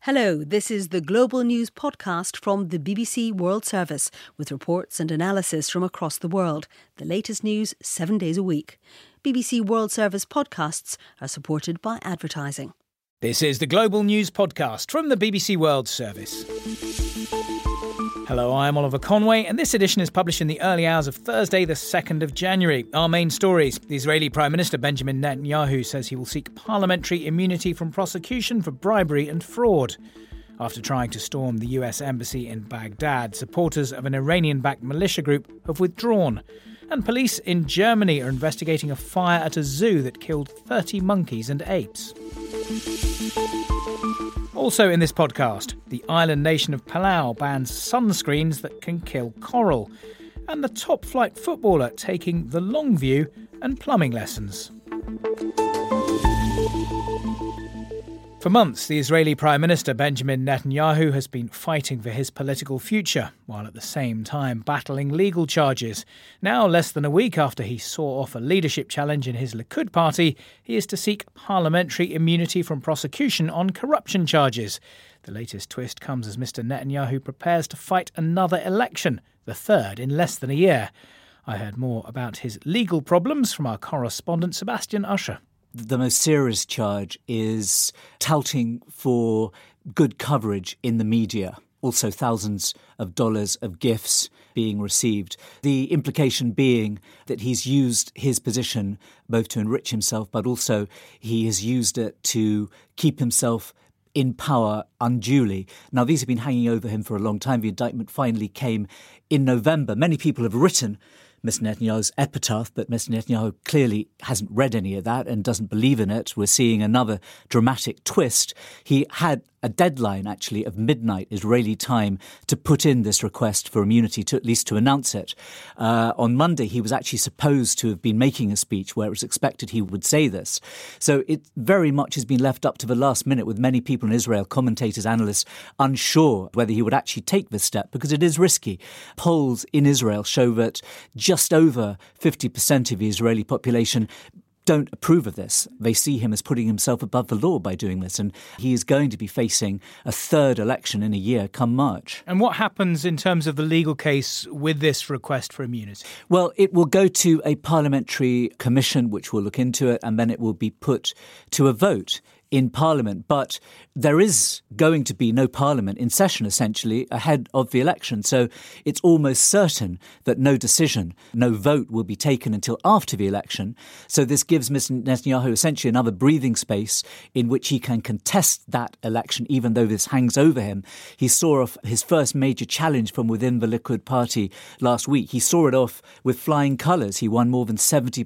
Hello, this is the Global News podcast from the BBC World Service with reports and analysis from across the world. The latest news 7 days a week. BBC World Service podcasts are supported by advertising. This is the Global News podcast from the BBC World Service. Hello, I'm Oliver Conway, and this edition is published in the early hours of Thursday, the 2nd of January. Our main stories. The Israeli Prime Minister Benjamin Netanyahu says he will seek parliamentary immunity from prosecution for bribery and fraud. After trying to storm the US embassy in Baghdad, supporters of an Iranian-backed militia group have withdrawn. And police in Germany are investigating a fire at a zoo that killed 30 monkeys and apes. Also in this podcast, the island nation of Palau bans sunscreens that can kill coral, and the top-flight footballer taking the long view and plumbing lessons. For months, the Israeli Prime Minister Benjamin Netanyahu has been fighting for his political future, while at the same time battling legal charges. Now, less than a week after he saw off a leadership challenge in his Likud party, he is to seek parliamentary immunity from prosecution on corruption charges. The latest twist comes as Mr. Netanyahu prepares to fight another election, the third in less than a year. I heard more about his legal problems from our correspondent Sebastian Usher. The most serious charge is touting for good coverage in the media. Also thousands of dollars of gifts being received. The implication being that he's used his position both to enrich himself, but also he has used it to keep himself in power unduly. Now, these have been hanging over him for a long time. The indictment finally came in November. Many people have written Mr. Netanyahu's epitaph, but Mr. Netanyahu clearly hasn't read any of that and doesn't believe in it. We're seeing another dramatic twist. He had a deadline, actually, of midnight Israeli time to put in this request for immunity, to at least to announce it. On Monday, he was actually supposed to have been making a speech where it was expected he would say this. So it very much has been left up to the last minute, with many people in Israel, commentators, analysts, unsure whether he would actually take this step, because it is risky. Polls in Israel show that just over 50% of the Israeli population don't approve of this. They see him as putting himself above the law by doing this, and he is going to be facing a third election in a year come March. And what happens in terms of the legal case with this request for immunity? Well, it will go to a parliamentary commission which will look into it, and then it will be put to a vote in Parliament. But there is going to be no Parliament in session, essentially, ahead of the election. So it's almost certain that no decision, no vote will be taken until after the election. So this gives Mr. Netanyahu essentially another breathing space in which he can contest that election, even though this hangs over him. He saw off his first major challenge from within the Likud party last week. He saw it off with flying colours. He won more than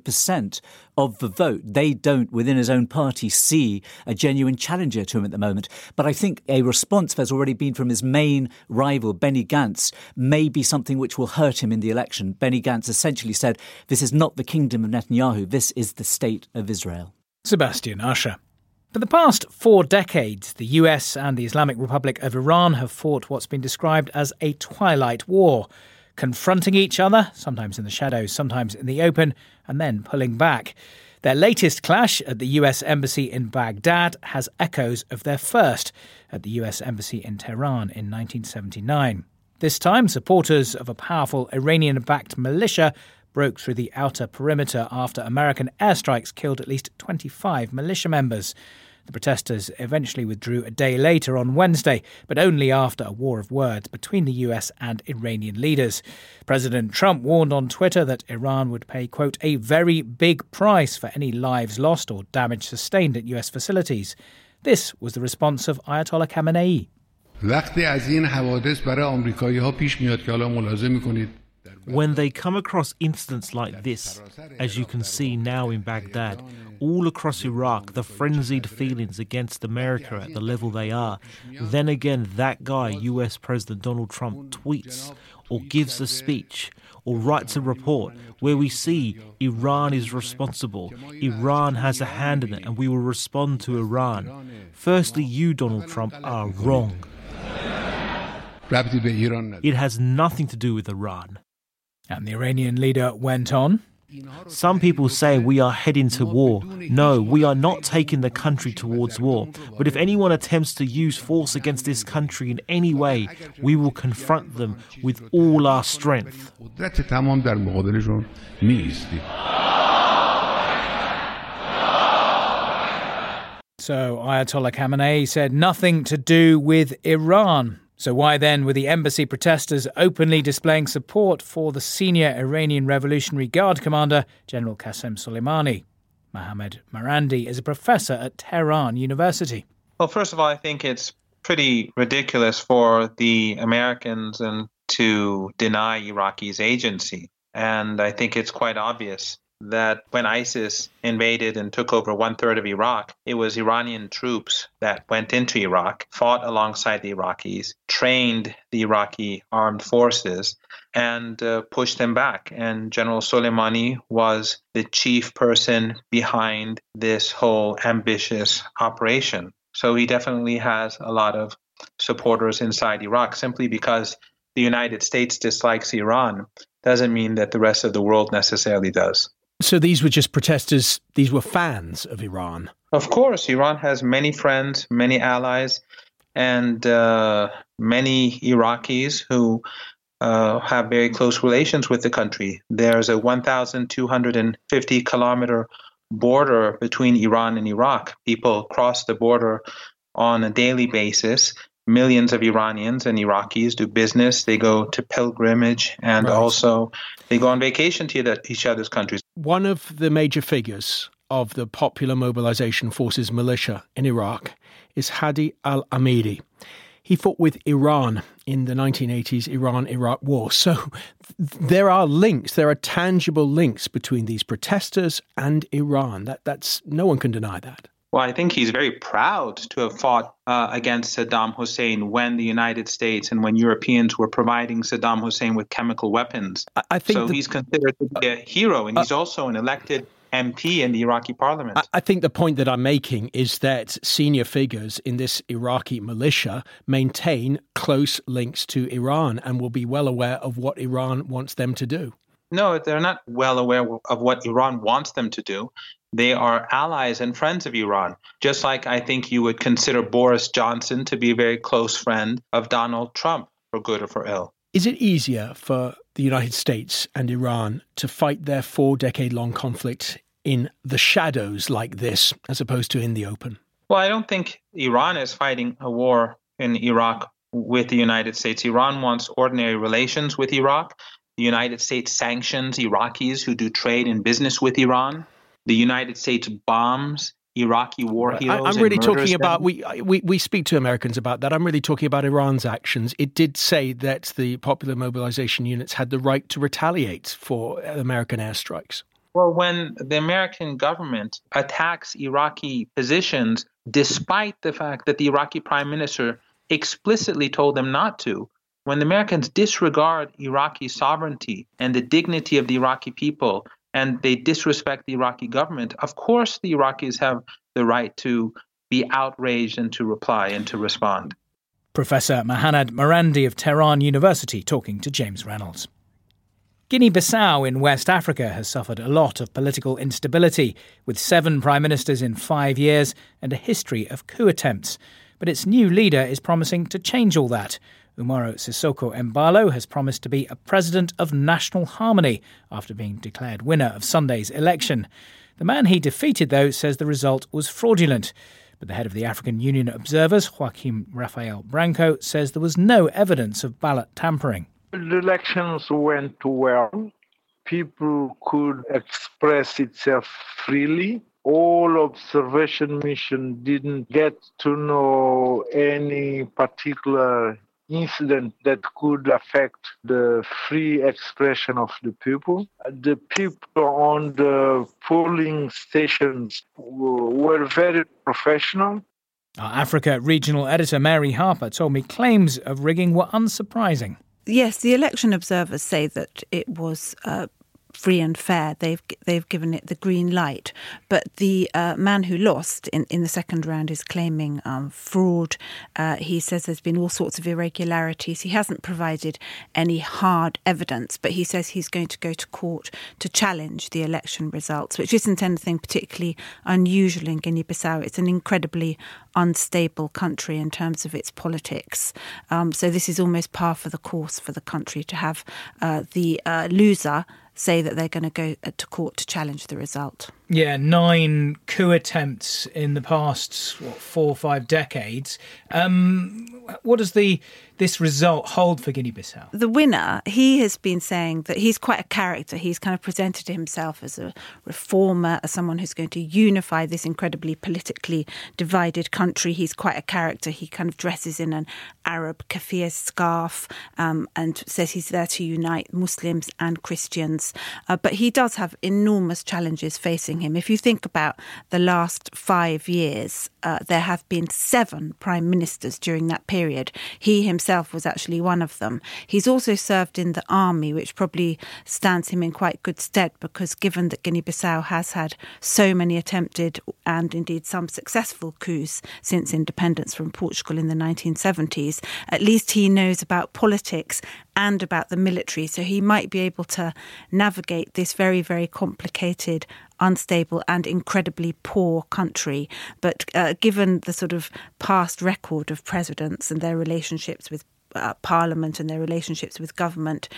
70% of the vote. They don't, within his own party, see a genuine challenger to him at the moment. But I think a response there's already been from his main rival, Benny Gantz, may be something which will hurt him in the election. Benny Gantz essentially said, this is not the kingdom of Netanyahu, this is the state of Israel. Sebastian Usher. For the past 4 decades, the US and the Islamic Republic of Iran have fought what's been described as a twilight war, confronting each other, sometimes in the shadows, sometimes in the open, and then pulling back. Their latest clash at the US Embassy in Baghdad has echoes of their first at the US Embassy in Tehran in 1979. This time, supporters of a powerful Iranian-backed militia broke through the outer perimeter after American airstrikes killed at least 25 militia members. The protesters eventually withdrew a day later on Wednesday, but only after a war of words between the US and Iranian leaders. President Trump warned on Twitter that Iran would pay, quote, a very big price for any lives lost or damage sustained at US facilities. This was the response of Ayatollah Khamenei. When they come across incidents like this, as you can see now in Baghdad, all across Iraq, the frenzied feelings against America at the level they are, then again that guy, US President Donald Trump, tweets or gives a speech or writes a report where we see Iran is responsible, Iran has a hand in it, and we will respond to Iran. Firstly, you, Donald Trump, are wrong. It has nothing to do with Iran. And the Iranian leader went on. Some people say we are heading to war. No, we are not taking the country towards war. But if anyone attempts to use force against this country in any way, we will confront them with all our strength. So Ayatollah Khamenei said nothing to do with Iran. So why then were the embassy protesters openly displaying support for the senior Iranian Revolutionary Guard commander, General Qasem Soleimani? Mohammad Marandi is a professor at Tehran University. Well, first of all, I think it's pretty ridiculous for the Americans to deny Iraqi's agency. And I think it's quite obvious that when ISIS invaded and took over 1/3 of Iraq, it was Iranian troops that went into Iraq, fought alongside the Iraqis, trained the Iraqi armed forces, and pushed them back. And General Soleimani was the chief person behind this whole ambitious operation. So he definitely has a lot of supporters inside Iraq. Simply because the United States dislikes Iran doesn't mean that the rest of the world necessarily does. So these were just protesters, these were fans of Iran? Of course, Iran has many friends, many allies, and many Iraqis who have very close relations with the country. There's a 1,250-kilometer border between Iran and Iraq. People cross the border on a daily basis. Millions of Iranians and Iraqis do business. They go to pilgrimage, and also they go on vacation to each other's countries. One of the major figures of the Popular Mobilization Forces militia in Iraq is Hadi al-Amiri. He fought with Iran in the 1980s Iran-Iraq war. So there are links, there are tangible links between these protesters and Iran. That's no one can deny that. Well, I think he's very proud to have fought against Saddam Hussein when the United States and when Europeans were providing Saddam Hussein with chemical weapons. I think he's considered to be a hero, and he's also an elected MP in the Iraqi parliament. I think the point that I'm making is that senior figures in this Iraqi militia maintain close links to Iran and will be well aware of what Iran wants them to do. No, they're not well aware of what Iran wants them to do. They are allies and friends of Iran, just like I think you would consider Boris Johnson to be a very close friend of Donald Trump, for good or for ill. Is it easier for the United States and Iran to fight their 4-decade-long conflict in the shadows like this, as opposed to in the open? Well, I don't think Iran is fighting a war in Iraq with the United States. Iran wants ordinary relations with Iraq. The United States sanctions Iraqis who do trade and business with Iran. The United States bombs Iraqi war heroes. I'm really talking about, we speak to Americans about that. I'm really talking about Iran's actions. It did say that the Popular Mobilization Units had the right to retaliate for American airstrikes. Well, when the American government attacks Iraqi positions, despite the fact that the Iraqi prime minister explicitly told them not to, when the Americans disregard Iraqi sovereignty and the dignity of the Iraqi people, and they disrespect the Iraqi government, of course the Iraqis have the right to be outraged and to reply and to respond. Professor Mohammad Marandi of Tehran University talking to James Reynolds. Guinea-Bissau in West Africa has suffered a lot of political instability, with 7 prime ministers in 5 years and a history of coup attempts. But its new leader is promising to change all that. Umaro Sissoko Embalo has promised to be a president of national harmony after being declared winner of Sunday's election. The man he defeated, though, says the result was fraudulent. But the head of the African Union Observers, Joaquim Rafael Branco, says there was no evidence of ballot tampering. The elections went well. People could express itself freely. All observation mission didn't get to know any particular incident that could affect the free expression of the people. The people on the polling stations were very professional. Our Africa regional editor Mary Harper told me claims of rigging were unsurprising. Yes, the election observers say that it was free and fair. They've given it the green light. But the man who lost in the second round is claiming fraud. He says there's been all sorts of irregularities. He hasn't provided any hard evidence, but he says he's going to go to court to challenge the election results, which isn't anything particularly unusual in Guinea-Bissau. It's an incredibly unstable country in terms of its politics. So this is almost par for the course for the country to have the loser say that they're going to go to court to challenge the result. Yeah, 9 coup attempts in the past 4 or 5 decades. What does this result hold for Guinea-Bissau? The winner, he has been saying that he's quite a character. He's kind of presented himself as a reformer, as someone who's going to unify this incredibly politically divided country. He's quite a character. He kind of dresses in an Arab keffiyeh scarf and says he's there to unite Muslims and Christians. But he does have enormous challenges facing him. If you think about the last 5 years, there have been 7 prime ministers during that period. He himself was actually one of them. He's also served in the army, which probably stands him in quite good stead, because given that Guinea-Bissau has had so many attempted and indeed some successful coups since independence from Portugal in the 1970s, at least he knows about politics and about the military, so he might be able to navigate this very, very complicated, unstable and incredibly poor country. But given the sort of past record of presidents and their relationships with Parliament and their relationships with government,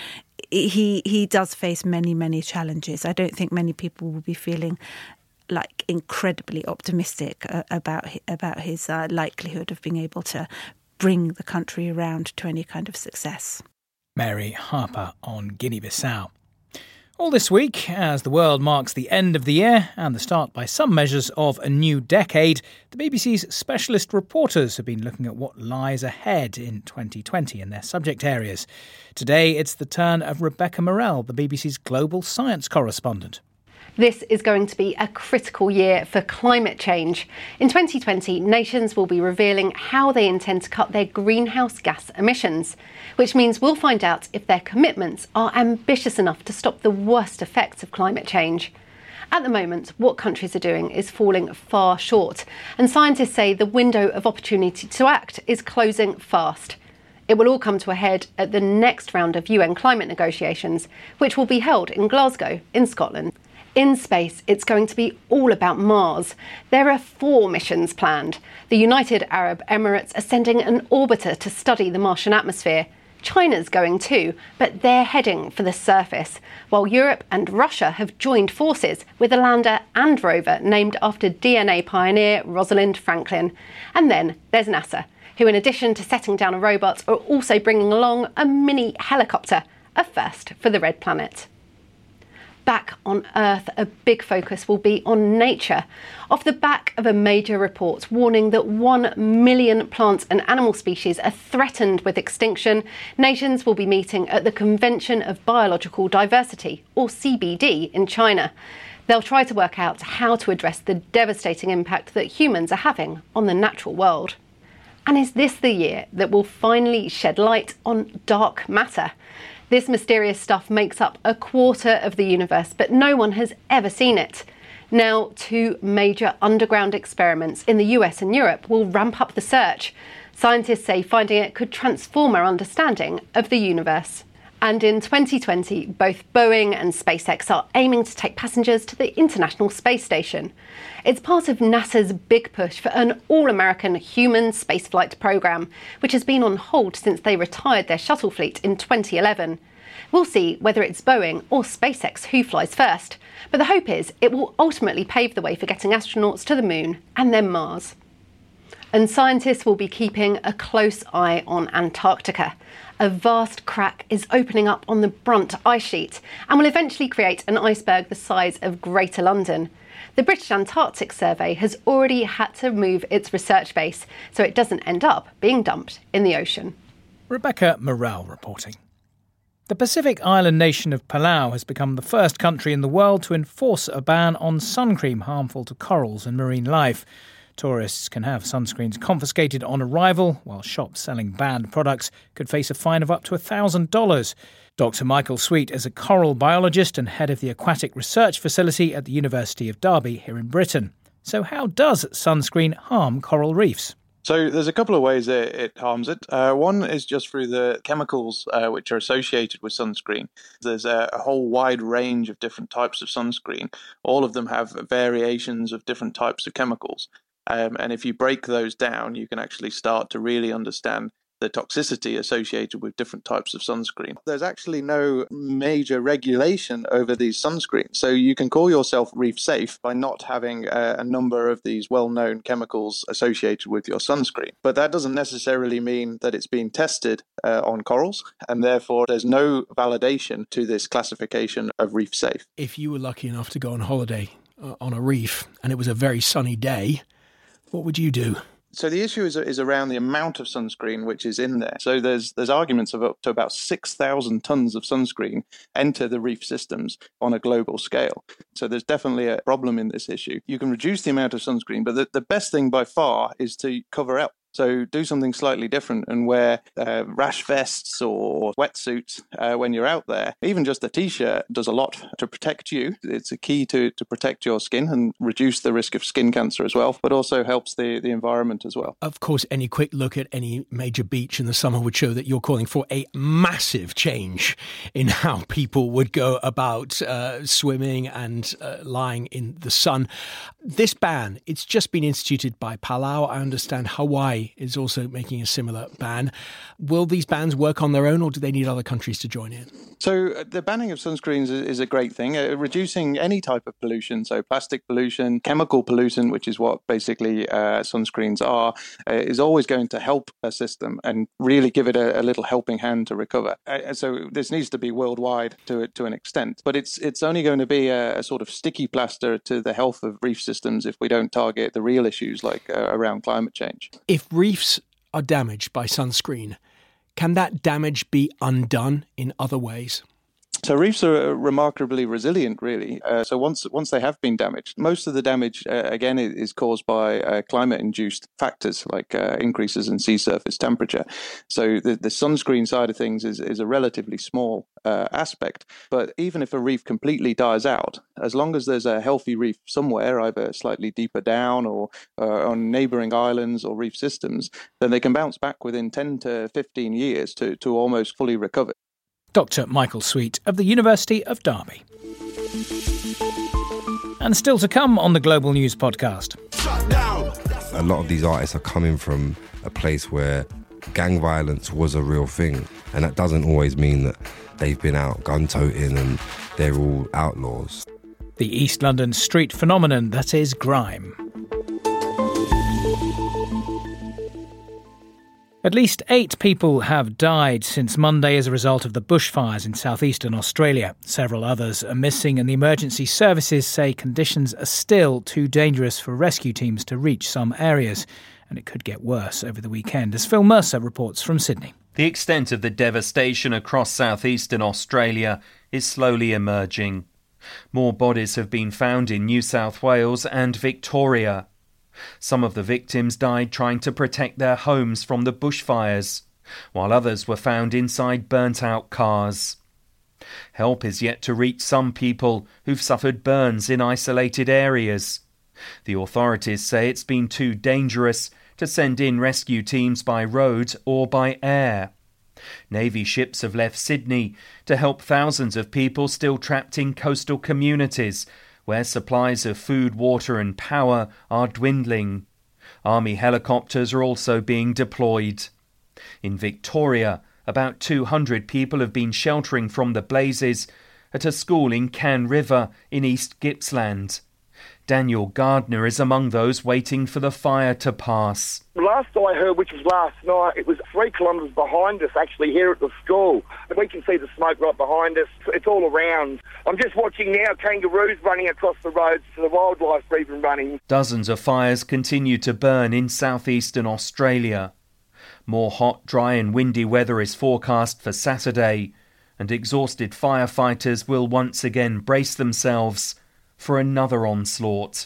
he does face many, many challenges. I don't think many people will be feeling like incredibly optimistic about his likelihood of being able to bring the country around to any kind of success. Mary Harper on Guinea-Bissau. All this week, as the world marks the end of the year and the start by some measures of a new decade, the BBC's specialist reporters have been looking at what lies ahead in 2020 in their subject areas. Today, it's the turn of Rebecca Morell, the BBC's global science correspondent. This is going to be a critical year for climate change. In 2020, nations will be revealing how they intend to cut their greenhouse gas emissions, which means we'll find out if their commitments are ambitious enough to stop the worst effects of climate change. At the moment, what countries are doing is falling far short, and scientists say the window of opportunity to act is closing fast. It will all come to a head at the next round of UN climate negotiations, which will be held in Glasgow, in Scotland. In space, it's going to be all about Mars. There are 4 missions planned. The United Arab Emirates are sending an orbiter to study the Martian atmosphere. China's going too, but they're heading for the surface, while Europe and Russia have joined forces with a lander and rover named after DNA pioneer Rosalind Franklin. And then there's NASA, who in addition to setting down a robot are also bringing along a mini helicopter, a first for the Red Planet. Back on Earth, a big focus will be on nature. Off the back of a major report warning that 1 million plant and animal species are threatened with extinction, nations will be meeting at the Convention of Biological Diversity, or CBD, in China. They'll try to work out how to address the devastating impact that humans are having on the natural world. And is this the year that will finally shed light on dark matter? This mysterious stuff makes up a quarter of the universe, but no one has ever seen it. Now, 2 major underground experiments in the US and Europe will ramp up the search. Scientists say finding it could transform our understanding of the universe. And in 2020, both Boeing and SpaceX are aiming to take passengers to the International Space Station. It's part of NASA's big push for an all-American human spaceflight program, which has been on hold since they retired their shuttle fleet in 2011. We'll see whether it's Boeing or SpaceX who flies first, but the hope is it will ultimately pave the way for getting astronauts to the moon and then Mars. And scientists will be keeping a close eye on Antarctica. A vast crack is opening up on the Brunt ice sheet and will eventually create an iceberg the size of Greater London. The British Antarctic Survey has already had to move its research base so it doesn't end up being dumped in the ocean. Rebecca Morell reporting. The Pacific island nation of Palau has become the first country in the world to enforce a ban on sun cream harmful to corals and marine life. Tourists can have sunscreens confiscated on arrival, while shops selling banned products could face a fine of up to $1,000. Dr. Michael Sweet is a coral biologist and head of the Aquatic Research Facility at the University of Derby here in Britain. So how does sunscreen harm coral reefs? So there's a couple of ways it harms it. One is just through the chemicals which are associated with sunscreen. There's a whole wide range of different types of sunscreen. All of them have variations of different types of chemicals. And if you break those down, you can actually start to really understand the toxicity associated with different types of sunscreen. There's actually no major regulation over these sunscreens. So you can call yourself reef safe by not having a number of these well-known chemicals associated with your sunscreen. But that doesn't necessarily mean that it's been tested on corals, and therefore there's no validation to this classification of reef safe. If you were lucky enough to go on holiday on a reef and it was a very sunny day, what would you do? So the issue is around the amount of sunscreen which is in there. So there's arguments of up to about 6,000 tons of sunscreen enter the reef systems on a global scale. So there's definitely a problem in this issue. You can reduce the amount of sunscreen, but the best thing by far is to cover up. So do something slightly different and wear rash vests or wetsuits when you're out there. Even just a T-shirt does a lot to protect you. It's a key to protect your skin and reduce the risk of skin cancer as well, but also helps the environment as well. Of course, any quick look at any major beach in the summer would show that you're calling for a massive change in how people would go about swimming and lying in the sun. This ban, it's just been instituted by Palau. I understand Hawaii is also making a similar ban. Will these bans work on their own, or do they need other countries to join in? So the banning of sunscreens is a great thing. Reducing any type of pollution, so plastic pollution, chemical pollution, which is what basically sunscreens are, is always going to help a system and really give it a little helping hand to recover. So this needs to be worldwide to an extent, but it's only going to be a sort of sticky plaster to the health of reef systems if we don't target the real issues like around climate change. If reefs are damaged by sunscreen, can that damage be undone in other ways? So reefs are remarkably resilient, really. So once they have been damaged, most of the damage, again, is caused by climate-induced factors like increases in sea surface temperature. So the sunscreen side of things is a relatively small aspect. But even if a reef completely dies out, as long as there's a healthy reef somewhere, either slightly deeper down or on neighbouring islands or reef systems, then they can bounce back within 10 to 15 years to almost fully recover. Dr. Michael Sweet of the University of Derby. And still to come on the Global News podcast. A lot of these artists are coming from a place where gang violence was a real thing, and that doesn't always mean that they've been out gun-toting and they're all outlaws. The East London street phenomenon that is grime. At least 8 people have died since Monday as a result of the bushfires in southeastern Australia. Several others are missing, and the emergency services say conditions are still too dangerous for rescue teams to reach some areas, and it could get worse over the weekend, as Phil Mercer reports from Sydney. The extent of the devastation across southeastern Australia is slowly emerging. More bodies have been found in New South Wales and Victoria. Some of the victims died trying to protect their homes from the bushfires, while others were found inside burnt-out cars. Help is yet to reach some people who've suffered burns in isolated areas. The authorities say it's been too dangerous to send in rescue teams by road or by air. Navy ships have left Sydney to help thousands of people still trapped in coastal communities, where supplies of food, water and power are dwindling. Army helicopters are also being deployed. In Victoria, about 200 people have been sheltering from the blazes at a school in Can River in East Gippsland. Daniel Gardner is among those waiting for the fire to pass. Last I heard, which was last night, it was 3 kilometres behind us, actually, here at the school. We can see the smoke right behind us. It's all around. I'm just watching now kangaroos running across the roads to the wildlife even running. Dozens of fires continue to burn in southeastern Australia. More hot, dry and windy weather is forecast for Saturday, and exhausted firefighters will once again brace themselves for another onslaught.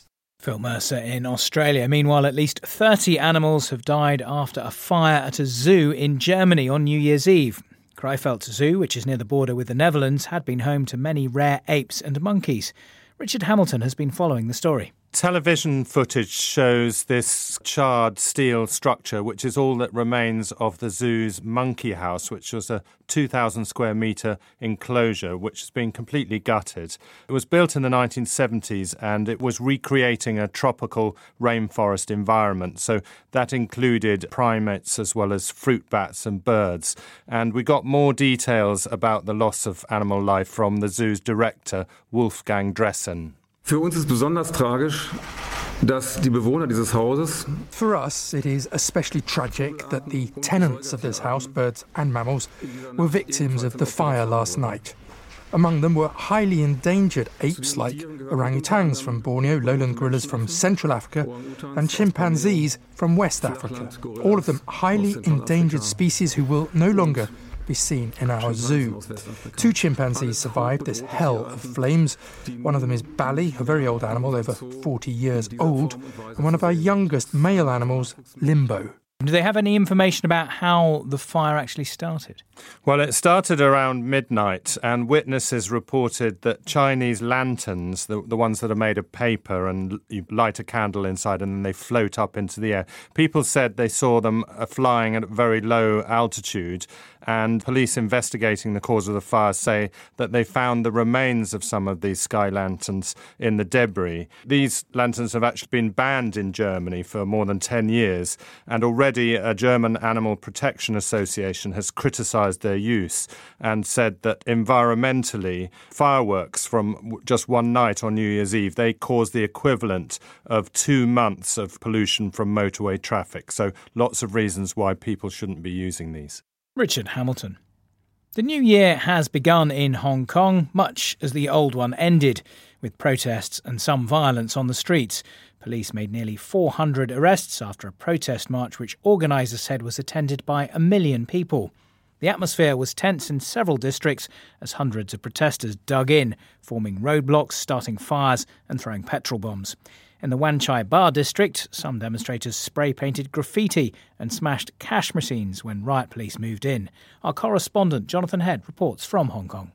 Phil Mercer in Australia. Meanwhile, at least 30 animals have died after a fire at a zoo in Germany on New Year's Eve. Kreifeld Zoo, which is near the border with the Netherlands, had been home to many rare apes and monkeys. Richard Hamilton has been following the story. Television footage shows this charred steel structure, which is all that remains of the zoo's monkey house, which was a 2,000 square metre enclosure, which has been completely gutted. It was built in the 1970s and it was recreating a tropical rainforest environment. So that included primates as well as fruit bats and birds. And we got more details about the loss of animal life from the zoo's director, Wolfgang Dressen. Für uns ist besonders tragisch, dass die Bewohner dieses Hauses. For us, it is especially tragic that the tenants of this house, birds and mammals, were victims of the fire last night. Among them were highly endangered apes like orangutans from Borneo, lowland gorillas from Central Africa, and chimpanzees from West Africa. All of them highly endangered species who will no longer be seen in our zoo. 2 chimpanzees survived this hell of flames. One of them is Bali, a very old animal, over 40 years old, and one of our youngest male animals, Limbo. Do they have any information about how the fire actually started? Well, it started around midnight and witnesses reported that Chinese lanterns, the ones that are made of paper and you light a candle inside and then they float up into the air, people said they saw them flying at a very low altitude, and police investigating the cause of the fire say that they found the remains of some of these sky lanterns in the debris. These lanterns have actually been banned in Germany for more than 10 years, and already a German Animal Protection Association has criticised their use and said that environmentally, fireworks from just one night on New Year's Eve, they cause the equivalent of 2 months of pollution from motorway traffic. So lots of reasons why people shouldn't be using these. Richard Hamilton. The new year has begun in Hong Kong, much as the old one ended, with protests and some violence on the streets. Police made nearly 400 arrests after a protest march which organisers said was attended by 1 million people. The atmosphere was tense in several districts as hundreds of protesters dug in, forming roadblocks, starting fires and throwing petrol bombs. In the Wan Chai Bar district, some demonstrators spray-painted graffiti and smashed cash machines when riot police moved in. Our correspondent Jonathan Head reports from Hong Kong.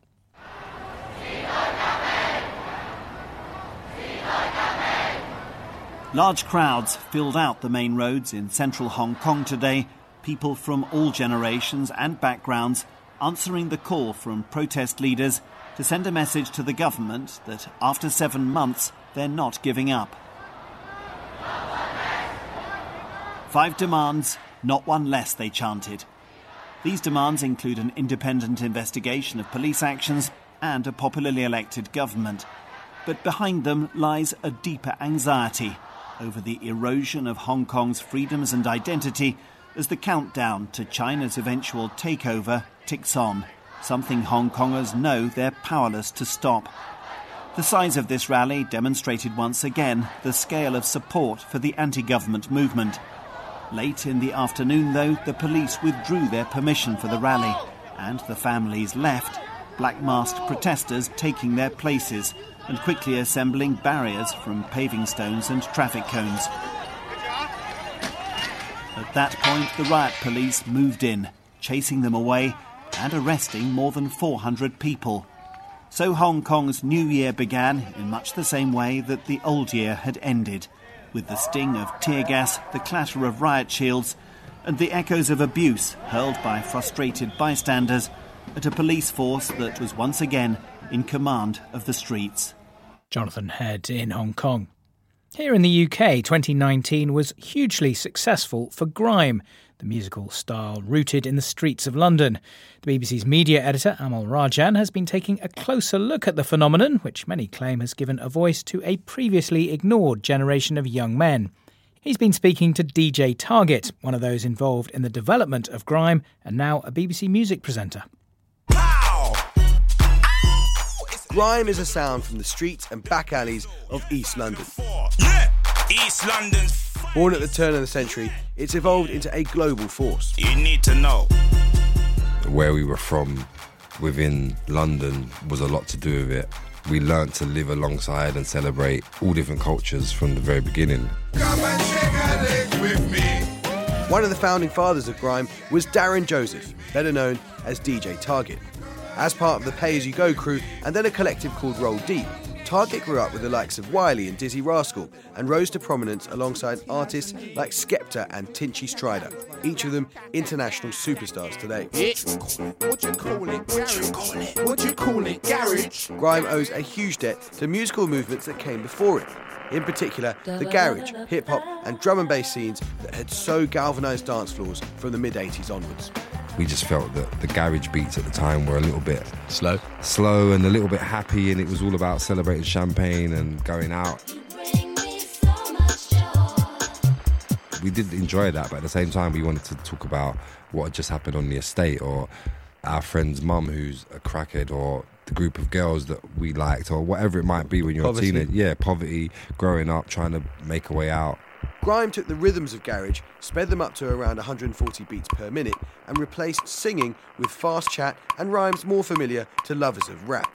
Large crowds filled out the main roads in central Hong Kong today, people from all generations and backgrounds answering the call from protest leaders to send a message to the government that after 7 months they're not giving up. 5 demands, not one less, they chanted. These demands include an independent investigation of police actions and a popularly elected government. But behind them lies a deeper anxiety over the erosion of Hong Kong's freedoms and identity as the countdown to China's eventual takeover ticks on, something Hong Kongers know they're powerless to stop. The size of this rally demonstrated once again the scale of support for the anti-government movement. Late in the afternoon, though, the police withdrew their permission for the rally, and the families left, black-masked protesters taking their places and quickly assembling barriers from paving stones and traffic cones. At that point, the riot police moved in, chasing them away and arresting more than 400 people. So Hong Kong's New Year began in much the same way that the old year had ended, with the sting of tear gas, the clatter of riot shields, and the echoes of abuse hurled by frustrated bystanders at a police force that was once again in command of the streets. Jonathan Head in Hong Kong. Here in the UK, 2019 was hugely successful for grime, the musical style rooted in the streets of London. The BBC's media editor, Amal Rajan, has been taking a closer look at the phenomenon, which many claim has given a voice to a previously ignored generation of young men. He's been speaking to DJ Target, one of those involved in the development of grime and now a BBC music presenter. Grime is a sound from the streets and back alleys of East London. East London's Born at the turn of the century, it's evolved into a global force. You need to know. Where we were from within London was a lot to do with it. We learnt to live alongside and celebrate all different cultures from the very beginning. Come and shake a leg with me. One of the founding fathers of grime was Darren Joseph, better known as DJ Target. As part of the Pay As You Go crew and then a collective called Roll Deep, Target grew up with the likes of Wiley and Dizzy Rascal and rose to prominence alongside artists like Skepta and Tinchy Strider, each of them international superstars today. What you call it? What you call it? Garage? Grime owes a huge debt to musical movements that came before it. In particular, the garage, hip-hop and drum and bass scenes that had so galvanised dance floors from the mid-80s onwards. We just felt that the garage beats at the time were a little bit slow and a little bit happy, and it was all about celebrating champagne and going out. We did enjoy that, but at the same time we wanted to talk about what had just happened on the estate, or our friend's mum who's a crackhead, or the group of girls that we liked, or whatever it might be when you're Poverty. a teenager. Yeah, poverty, growing up, trying to make a way out. Grime took the rhythms of garage, sped them up to around 140 beats per minute, and replaced singing with fast chat and rhymes more familiar to lovers of rap.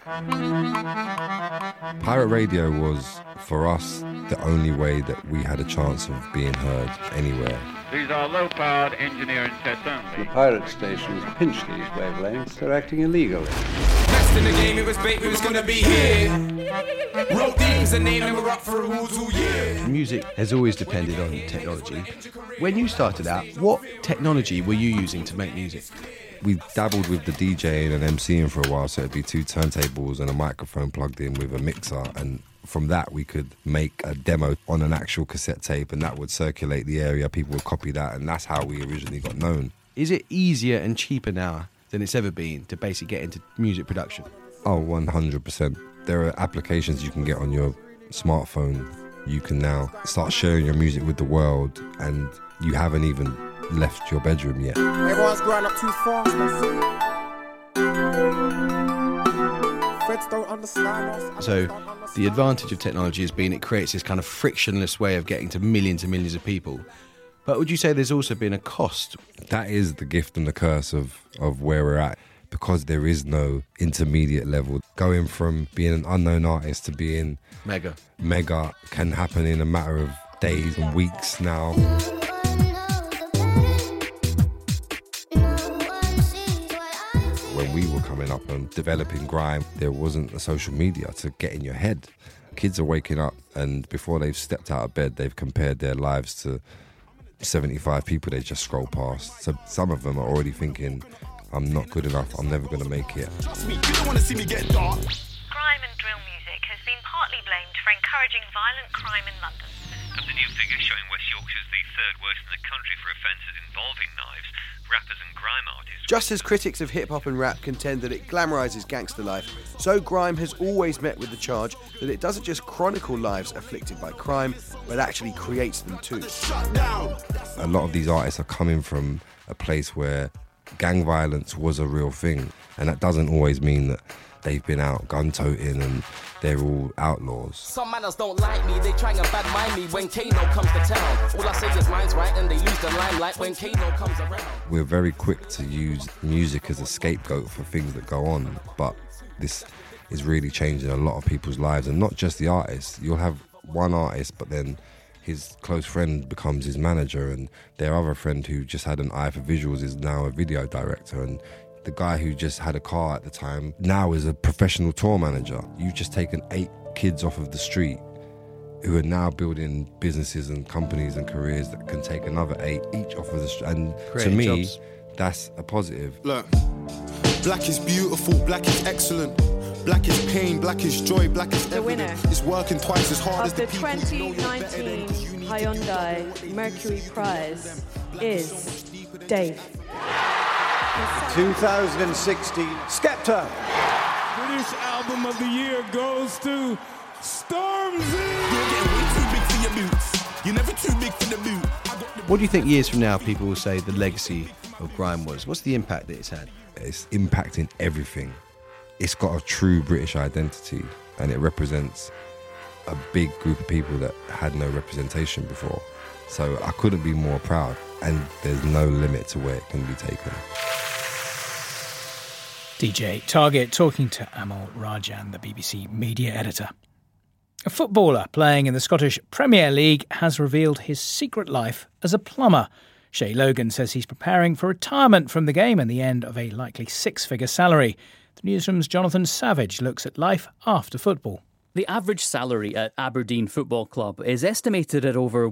Pirate radio was, for us, the only way that we had a chance of being heard anywhere. These are low-powered engineering tests only. The pirate stations pinch these wavelengths. They're acting illegally. Next in the game, it was bait, we was gonna be here. Roll Deep is the name, and we're up for awards all year. Music has always depended on technology. When you started out, what technology were you using to make music? We dabbled with the DJing and MCing for a while, so it'd be 2 turntables and a microphone plugged in with a mixer, and from that we could make a demo on an actual cassette tape, and that would circulate the area, people would copy that, and that's how we originally got known. Is it easier and cheaper now than it's ever been to basically get into music production? Oh, 100%. There are applications you can get on your smartphone. You can now start sharing your music with the world, and you haven't even left your bedroom yet. Everyone's growing up too fast. Feds don't understand us. So the advantage of technology has been it creates this kind of frictionless way of getting to millions and millions of people. But would you say there's also been a cost? That is the gift and the curse of where we're at, because there is no intermediate level. Going from being an unknown artist to being mega can happen in a matter of days and weeks now. When we were coming up and developing grime, there wasn't a social media to get in your head. Kids are waking up, and before they've stepped out of bed, they've compared their lives to 75 people they just scroll past. So some of them are already thinking, I'm not good enough, I'm never going to make it. Trust me, you don't want to see me get dark. Grime and drill music has been partly blamed for encouraging violent crime in London. Of the new figures showing West Yorkshire's the third worst in the country for offences involving knives, rappers and grime artists. Just as critics of hip-hop and rap contend that it glamorises gangster life, so grime has always met with the charge that it doesn't just chronicle lives afflicted by crime, but actually creates them too. A lot of these artists are coming from a place where gang violence was a real thing, and that doesn't always mean that they've been out gun-toting and they're all outlaws. Some manners don't like me, they try and bad mind me when Kano comes to town. All I say is mine's right and they lose the limelight when Kano comes around. We're very quick to use music as a scapegoat for things that go on, but this is really changing a lot of people's lives, and not just the artists. You'll have one artist, but then his close friend becomes his manager, and their other friend who just had an eye for visuals is now a video director, and the guy who just had a car at the time now is a professional tour manager. You've just taken 8 kids off of the street who are now building businesses and companies and careers that can take another 8 each off of the street. And Creating to me, jobs. that's a positive. Look, black is beautiful, black is excellent. Black is pain, black is joy, black is The winner It's working twice as hard as of the the people who know you're better 2019 than, 'cause you need Hyundai Mercury Prize is Dave. 2016 Skepta. British Album of the Year goes to Stormzy. You're getting way too big for your boots. You're never too big for the boot. What do you think years from now people will say the legacy of grime was? What's the impact that it's had? It's impacting everything. It's got a true British identity, and it represents a big group of people that had no representation before. So I couldn't be more proud, and there's no limit to where it can be taken. DJ Target talking to Amal Rajan, the BBC media editor. A footballer playing in the Scottish Premier League has revealed his secret life as a plumber. Shay Logan says he's preparing for retirement from the game and the end of a likely six-figure salary. The Newsroom's Jonathan Savage looks at life after football. The average salary at Aberdeen Football Club is estimated at over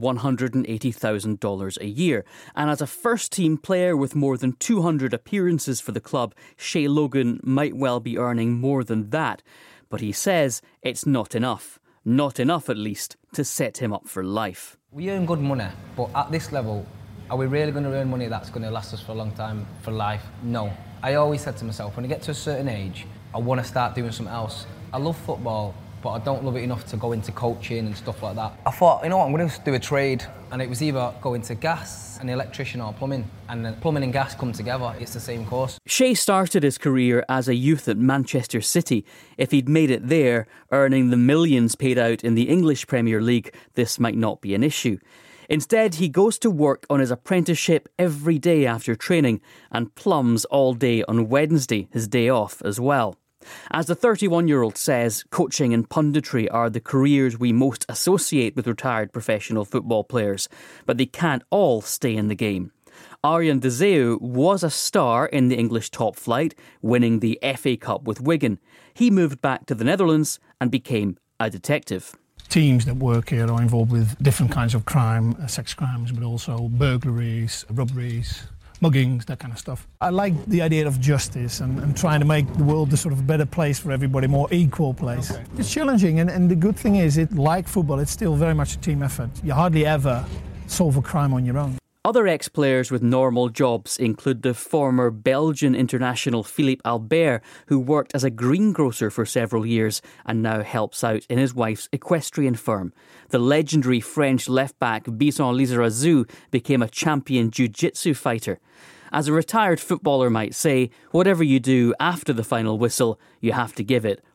$180,000 a year. And as a first-team player with more than 200 appearances for the club, Shay Logan might well be earning more than that. But he says it's not enough. Not enough, at least, to set him up for life. We earn good money, but at this level, are we really going to earn money that's going to last us for a long time, for life? No. I always said to myself, when I get to a certain age, I want to start doing something else. I love football, but I don't love it enough to go into coaching and stuff like that. I thought, you know what, I'm going to do a trade, and it was either go into gas, an electrician or plumbing, and then plumbing and gas come together, it's the same course. Shay started his career as a youth at Manchester City. If he'd made it there, earning the millions paid out in the English Premier League, this might not be an issue. Instead, he goes to work on his apprenticeship every day after training and plums all day on Wednesday, his day off as well. As the 31-year-old says, coaching and punditry are the careers we most associate with retired professional football players, but they can't all stay in the game. Arjan de Zeeuw was a star in the English top flight, winning the FA Cup with Wigan. He moved back to the Netherlands and became a detective. Teams that work here are involved with different kinds of crime, sex crimes, but also burglaries, robberies, muggings, that kind of stuff. I like the idea of justice and trying to make the world a sort of better place for everybody, more equal place. Okay. It's challenging, and the good thing is, like football, it's still very much a team effort. You hardly ever solve a crime on your own. Other ex-players with normal jobs include the former Belgian international Philippe Albert, who worked as a greengrocer for several years and now helps out in his wife's equestrian firm. The legendary French left-back Bisson Lizarazu became a champion jiu-jitsu fighter. As a retired footballer might say, whatever you do after the final whistle, you have to give it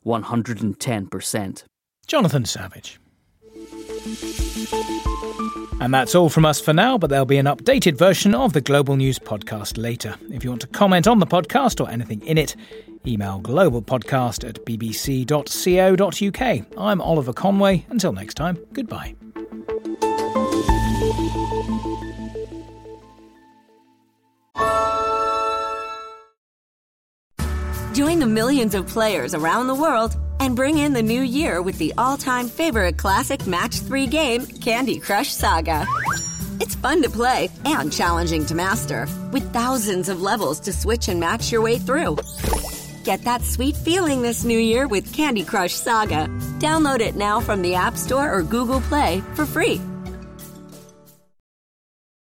110%. Jonathan Savage. And that's all from us for now, but there'll be an updated version of the Global News podcast later. If you want to comment on the podcast or anything in it, email globalpodcast@bbc.co.uk. I'm Oliver Conway. Until next time, goodbye. Join the millions of players around the world and bring in the new year with the all-time favorite classic Match 3 game, Candy Crush Saga. It's fun to play and challenging to master, with thousands of levels to switch and match your way through. Get that sweet feeling this new year with Candy Crush Saga. Download it now from the App Store or Google Play for free.